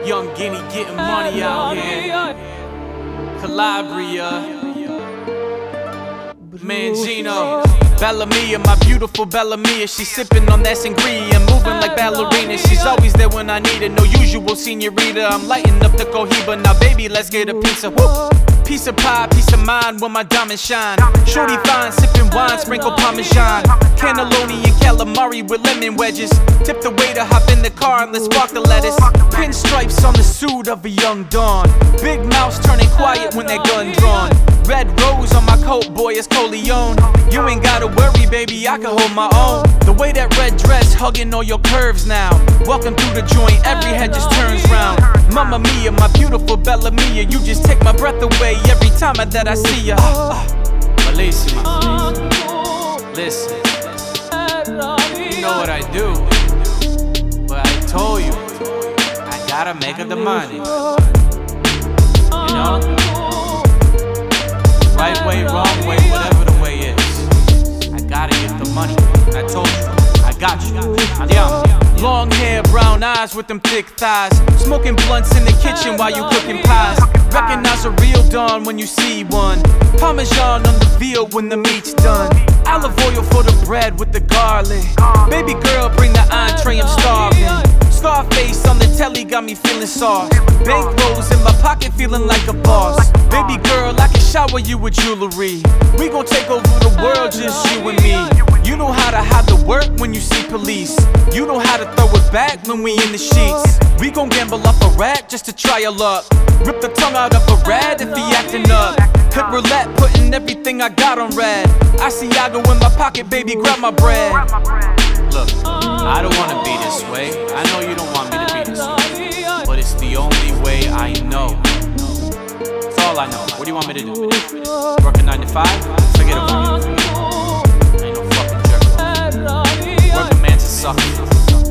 Young Guinea getting money out here. Calabria, Mangino, Bellamia, my beautiful Bellamia. She's sipping on that sangria, moving like ballerina. She's always there when I need it, no usual senorita. I'm lighting up the Cohiba, now baby, let's get a pizza. Woo! Piece of pie, peace of mind when my diamonds shine. Shorty fine, sipping wine, sprinkle Parmesan. Cannelloni and calamari with lemon wedges. Tip the waiter, hop in the car and let's spark the lettuce. Pinstripes on the suit of a young dawn. Big mouse turning quiet when that gun drawn. Red rose on my coat, boy, it's Coleon. You ain't gotta worry, baby, I can hold my own. The way that red dress hugging all your curves now. Walking through the joint, every head just turns round. Mamma mia, my beautiful Bellamia, you just take my breath away every time that I see ya. Bellissima. Listen, you know what I do, but I told you, I gotta make her the money. You know? Right way, wrong way, whatever the way is, I gotta get the money. I told you, I got you. Andiamo. Long hair, brown eyes with them thick thighs. Smoking blunts in the kitchen while you cooking pies. Recognize a real dawn when you see one. Parmesan on the veal when the meat's done. Olive oil for the bread with the garlic. Baby girl, bring the entree, I'm starving. Scarface on the telly got me feeling sauce. Bankrolls in my pocket feeling like a boss. Baby girl, I can shower you with jewelry. We gon' take over the world, just you and me. You know how to hide the work when you see police. You know how to throw it back when we in the sheets. We gon' gamble off a rack just to try your luck. Rip the tongue out of a rat if he acting up. Hit roulette, putting everything I got on red. Asiago in my pocket, baby, grab my bread. Look, I don't wanna be this way. I know you don't want me to be this way, but it's the only way I know. That's all I know. What do you want me to do? Work a 9 to 5? Forget about it. Ain't no fucking jerk. Working man's a sucker.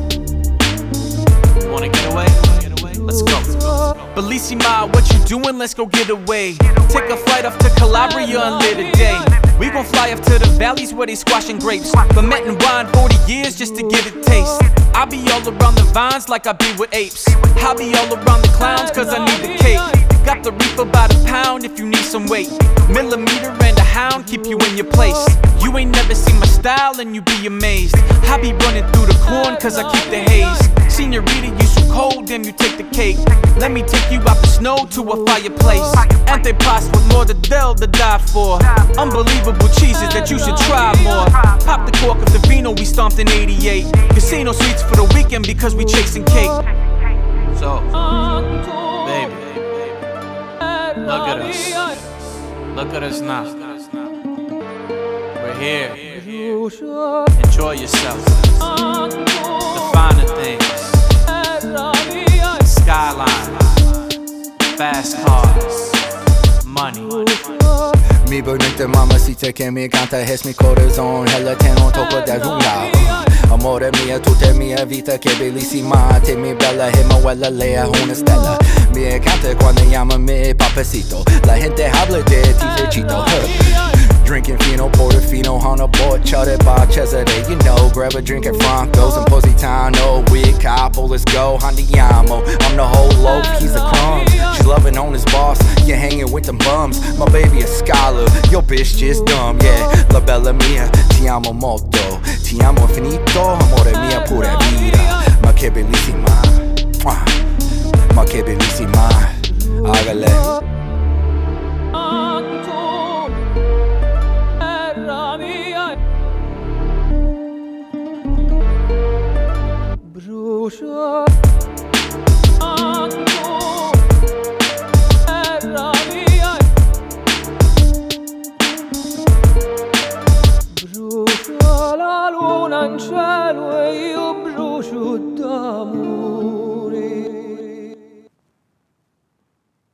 You wanna get away? Let's go. Bellissima, what you doing? Let's go get away. Take a flight off to Calabria and live today. We gon' fly up to the valleys where they squashing grapes. Fermenting wine 40 years just to get a taste. I be all around the vines like I be with apes. I be all around the clowns cause I need the cake. Got the reaper by the pound if you need some weight. Millimeter and a hound keep you in your place. You ain't never seen my style and you be amazed. I be running through the corn cause I keep the haze. Senorita, you so cold, then you take the cake. Let me take you out the snow to a fireplace. Antepas with more than they'll to die for. Unbelievable cheeses that you should try more. Pop the cork of the vino we stomped in 88. Casino suites for the weekend because we chasing cake. So, baby, look at us. Look at us now. We're here. Enjoy yourself. The finer things. Skyline. Fast cars. Money. Mi bonita mamacita che mi canta es mi corazon. Ella te non tocco da nulla. Amore mia, tutta mia vita che bellissima. Te mi bella e Manuela lea una stella. Mi encanta cuando llámame papacito. La gente habla de ti cerchito. Drinking fino, portofino on a board, chartered by Cesare. You know, grab a drink at Franco's and Positano. With Capo, let's go, Andiamo. I'm the whole loaf, he's the crumbs. She's loving on his boss, you're hanging with them bums. My baby a scholar, your bitch just dumb, yeah. La bella mia, ti amo molto. Ti amo infinito, amore mia pura vida. Ma che bellissima, ma che bellissima. Hágale. Brucia, terra mia. Brucia la luna in cielo e io brucio d'amore.